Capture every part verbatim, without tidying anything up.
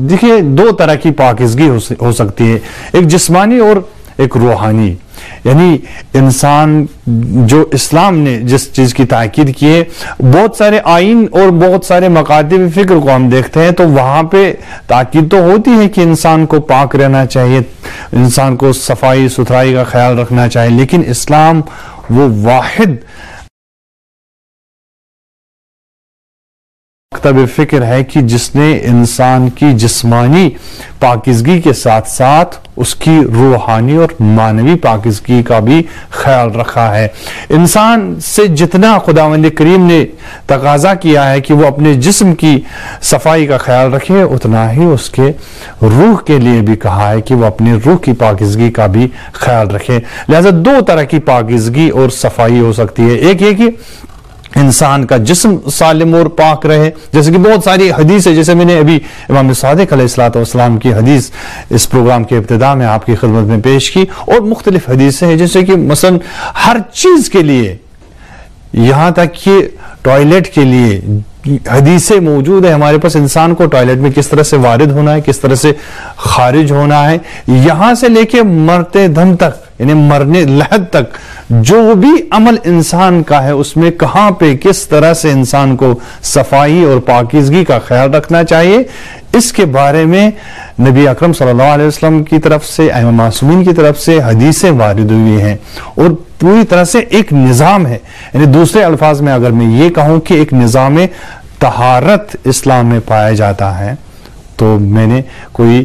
دیکھیے دو طرح کی پاکیزگی ہو سکتی ہے، ایک جسمانی اور ایک روحانی. یعنی انسان جو اسلام نے جس چیز کی تاکید کی ہے، بہت سارے آئین اور بہت سارے مکاتب فکر کو ہم دیکھتے ہیں تو وہاں پہ تاکید تو ہوتی ہے کہ انسان کو پاک رہنا چاہیے، انسان کو صفائی ستھرائی کا خیال رکھنا چاہیے، لیکن اسلام وہ واحد مکتب فکر ہے کہ جس نے انسان کی جسمانی پاکیزگی کے ساتھ ساتھ اس کی روحانی اور معنوی پاکیزگی کا بھی خیال رکھا ہے. انسان سے جتنا خداوند کریم نے تقاضا کیا ہے کہ وہ اپنے جسم کی صفائی کا خیال رکھے، اتنا ہی اس کے روح کے لیے بھی کہا ہے کہ وہ اپنے روح کی پاکیزگی کا بھی خیال رکھے. لہذا دو طرح کی پاکیزگی اور صفائی ہو سکتی ہے. ایک یہ کہ انسان کا جسم سالم اور پاک رہے، جیسے کہ بہت ساری حدیث ہے، جیسے میں نے ابھی امام صادق علیہ الصلوۃ والسلام کی حدیث اس پروگرام کے ابتدا میں آپ کی خدمت میں پیش کی، اور مختلف حدیثیں ہیں جیسے کہ مثلا ہر چیز کے لیے، یہاں تک کہ ٹوائلٹ کے لیے حدیثیں موجود ہے ہمارے پاس، انسان کو ٹوائلٹ میں کس طرح سے وارد ہونا ہے، کس طرح سے خارج ہونا ہے، یہاں سے لے کے مرتے دم تک، یعنی مرنے لحد تک جو بھی عمل انسان کا ہے اس میں کہاں پہ کس طرح سے انسان کو صفائی اور پاکیزگی کا خیال رکھنا چاہیے، اس کے بارے میں نبی اکرم صلی اللہ علیہ وسلم کی طرف سے، ائمہ معصومین کی طرف سے حدیثیں وارد ہوئی ہیں، اور پوری طرح سے ایک نظام ہے. یعنی دوسرے الفاظ میں اگر میں یہ کہوں کہ ایک نظام طہارت اسلام میں پایا جاتا ہے، تو میں نے کوئی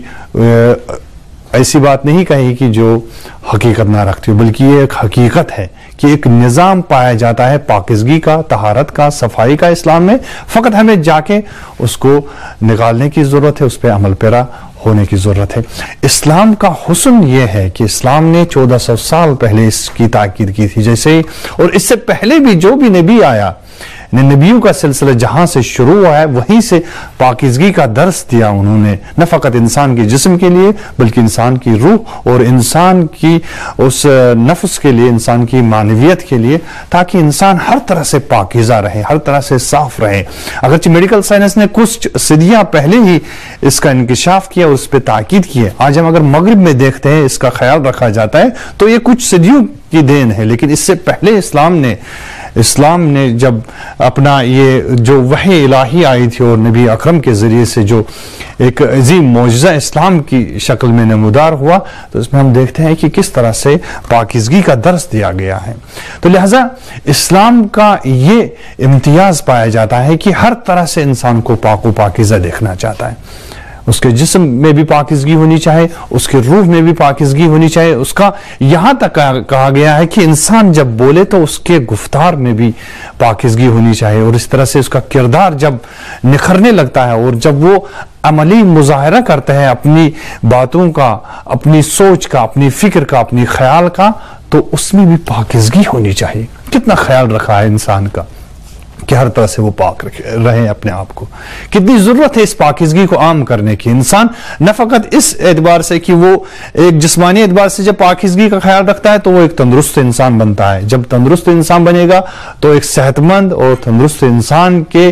ایسی بات نہیں کہی کہ جو حقیقت نہ رکھتی ہو، بلکہ یہ ایک حقیقت ہے کہ ایک نظام پایا جاتا ہے پاکیزگی کا، طہارت کا، صفائی کا اسلام میں. فقط ہمیں جا کے اس کو نکالنے کی ضرورت ہے، اس پہ عمل پیرا ہونے کی ضرورت ہے. اسلام کا حسن یہ ہے کہ اسلام نے چودہ سو سال پہلے اس کی تاکید کی تھی، جیسے اور اس سے پہلے بھی جو بھی نبی آیا، نبیوں کا سلسلہ جہاں سے شروع ہوا ہے وہیں سے پاکیزگی کا درس دیا انہوں نے، نہ فقط انسان کے جسم کے لیے بلکہ انسان کی روح اور انسان کی اس نفس کے لیے، انسان کی معنویت کے لیے، تاکہ انسان ہر طرح سے پاکیزہ رہے، ہر طرح سے صاف رہے. اگرچہ میڈیکل سائنس نے کچھ صدیاں پہلے ہی اس کا انکشاف کیا اور اس پہ تاکید کی ہے. آج ہم اگر مغرب میں دیکھتے ہیں اس کا خیال رکھا جاتا ہے تو یہ کچھ صدیوں کی دین ہے، لیکن اس سے پہلے اسلام نے اسلام نے جب اپنا یہ جو وحی الہی آئی تھی اور نبی اکرم کے ذریعے سے جو ایک عظیم معجزہ اسلام کی شکل میں نمودار ہوا، تو اس میں ہم دیکھتے ہیں کہ کس طرح سے پاکیزگی کا درس دیا گیا ہے. تو لہٰذا اسلام کا یہ امتیاز پایا جاتا ہے کہ ہر طرح سے انسان کو پاک و پاکیزہ دیکھنا چاہتا ہے. اس کے جسم میں بھی پاکیزگی ہونی چاہے، اس کے روح میں بھی پاکیزگی ہونی چاہے. اس کا یہاں تک کہا گیا ہے کہ انسان جب بولے تو اس کے گفتار میں بھی پاکیزگی ہونی چاہے، اور اس طرح سے اس کا کردار جب نکھرنے لگتا ہے اور جب وہ عملی مظاہرہ کرتا ہے اپنی باتوں کا، اپنی سوچ کا، اپنی فکر کا، اپنی خیال کا، تو اس میں بھی پاکیزگی ہونی چاہیے. کتنا خیال رکھا ہے انسان کا کہ ہر طرح سے وہ پاک رہے اپنے آپ کو. کتنی ضرورت ہے اس پاکیزگی کو عام کرنے کی. انسان نہ فقط اس اعتبار سے کہ وہ ایک جسمانی اعتبار سے جب پاکیزگی کا خیال رکھتا ہے تو وہ ایک تندرست انسان بنتا ہے. جب تندرست انسان بنے گا تو ایک صحت مند اور تندرست انسان کے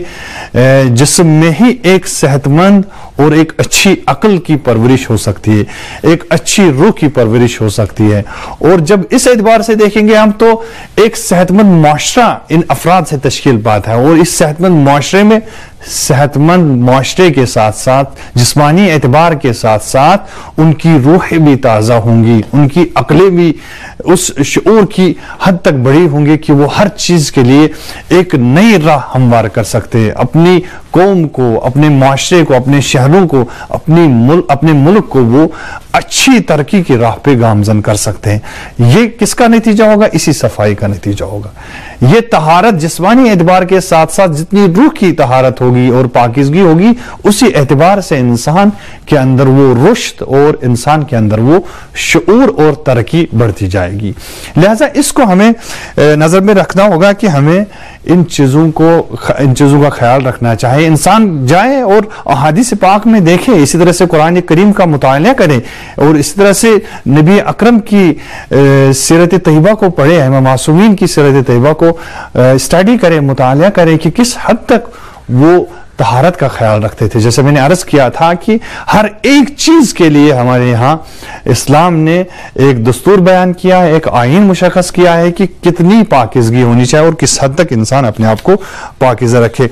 جسم میں ہی ایک صحت مند اور ایک اچھی عقل کی پرورش ہو سکتی ہے، ایک اچھی روح کی پرورش ہو سکتی ہے. اور جب اس اعتبار سے دیکھیں گے ہم تو ایک صحت مند معاشرہ ان افراد سے تشکیل پاتا ہے، اور اس صحت مند معاشرے میں صحت مند معاشرے کے ساتھ ساتھ جسمانی اعتبار کے ساتھ ساتھ ان کی روحیں بھی تازہ ہوں گی، ان کی عقلیں بھی اس شعور کی حد تک بڑی ہوں گی کہ وہ ہر چیز کے لیے ایک نئی راہ ہموار کر سکتے ہیں. اپنی قوم کو، اپنے معاشرے کو، اپنے شہروں کو، اپنی ملک اپنے ملک کو وہ اچھی ترقی کی راہ پہ گامزن کر سکتے ہیں. یہ کس کا نتیجہ ہوگا؟ اسی صفائی کا نتیجہ ہوگا. یہ طہارت جسمانی اعتبار کے ساتھ ساتھ جتنی روح کی طہارت ہوگی اور پاکیزگی ہوگی، اسی اعتبار سے انسان کے اندر وہ رشد اور انسان کے اندر وہ شعور اور ترقی بڑھتی جائے گی. لہذا اس کو ہمیں نظر میں رکھنا ہوگا کہ ہمیں ان چیزوں کو ان چیزوں کا خیال رکھنا چاہے. انسان جائے اور احادیث پاک میں دیکھے، اسی طرح سے قرآن کریم کا مطالعہ کرے، اور اسی طرح سے نبی اکرم کی سیرت طیبہ کو پڑھے، ائمہ معصومین کی سیرت طیبہ کو اسٹڈی کرے، مطالعہ کرے کہ کس حد تک وہ طہارت کا خیال رکھتے تھے. جیسے میں نے عرض کیا تھا کہ ہر ایک چیز کے لیے ہمارے یہاں اسلام نے ایک دستور بیان کیا ہے, ایک آئین مشخص کیا ہے کہ کتنی پاکیزگی ہونی چاہیے اور کس حد تک انسان اپنے آپ کو پاکیزہ رکھے.